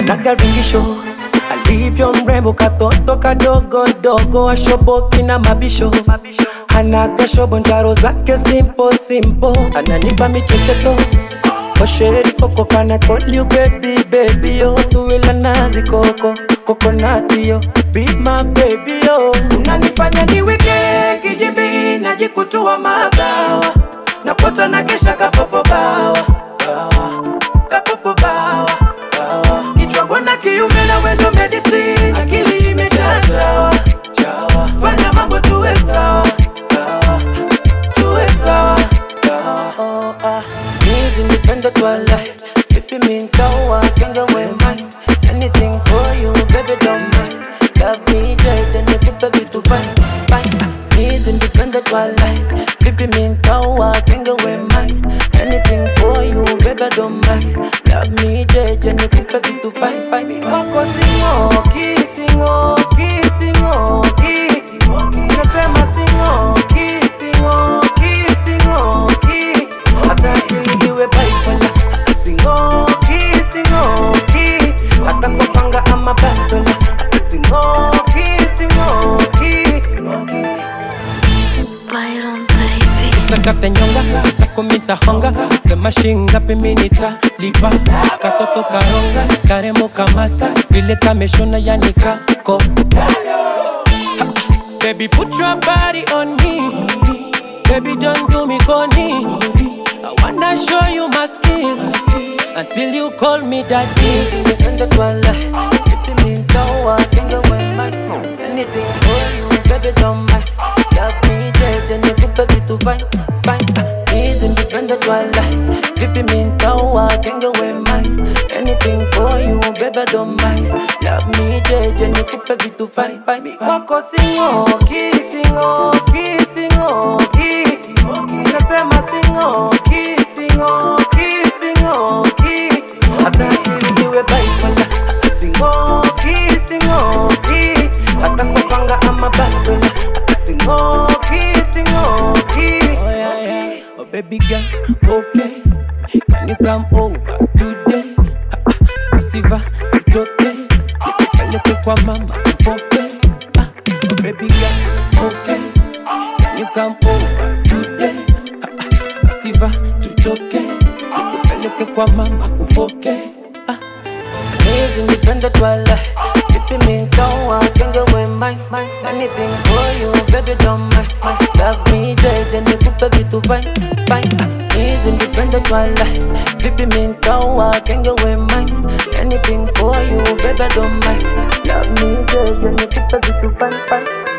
nagaringisho alivyo mrembo katoto kadogo dogo ashoboki na mabisho hanaga shobo njaro zake simple simple ananipa michecheto Osheri koko kana call you baby baby yo tuwila nazi koko coconut yo be my baby yo unanifanya niweke kijibi najikutua mabawa nakota na kesha kapopo bawa kapopo bawa kichwa mbona kiume na wendo medicine akili imechachawa fanya mambo tuwe sawa sawa tuwe sawa sawa He's independent twala Baby mintawa kenga we mine Anything for you baby don't mind Love me tight and nikupe vitu fine He's independent twala Baby mintawa kenga we mine Anything for you baby don't mind Love me tight and nikupe vitu fine Moko singoki singoki singoki Nasema singoki singoki singoki Hata iliwe bipolar Singoki, singoki Hata kupanga ama bastola Singoki, singoki Byron baby Sakate nyonga, sakumita honga Sema shingapi minita lipa Katoto karonga, karemo kamasa Vile kameshona yanika ko Baby put your body on me Baby don't do me corny I wanna show you my skills Until you call me daddy Independent wala Baby me don't think away my Anything for you, baby don't mind Love me dead and you could baby to find He's independent wala Baby me don't think away mine Anything for you, baby don't mind Love me dead and you could baby to find Wako singoki, singoki, singoki Nasema singoki, singoki, singoki Hata iliwe bipolar Singoki, singoki Hata kupanga ama bastola Singoki, singoki Oh yeah, yeah. Oh baby girl, okay Can you come over today? Masiva, tutoke Nikupeleke kwa mama, upoke Oh baby girl, okay Can you come over today? Masiva, tutoke Nikupeleke kwa mama, upoke He's independent wala Baby mintawa, kenga we mine Anything for you, baby don't mind Love me dead and nikupe vitu fine He's independent wala Baby mintawa, kenga we mine Anything for you, baby don't mind Love me dead and nikupe vitu fine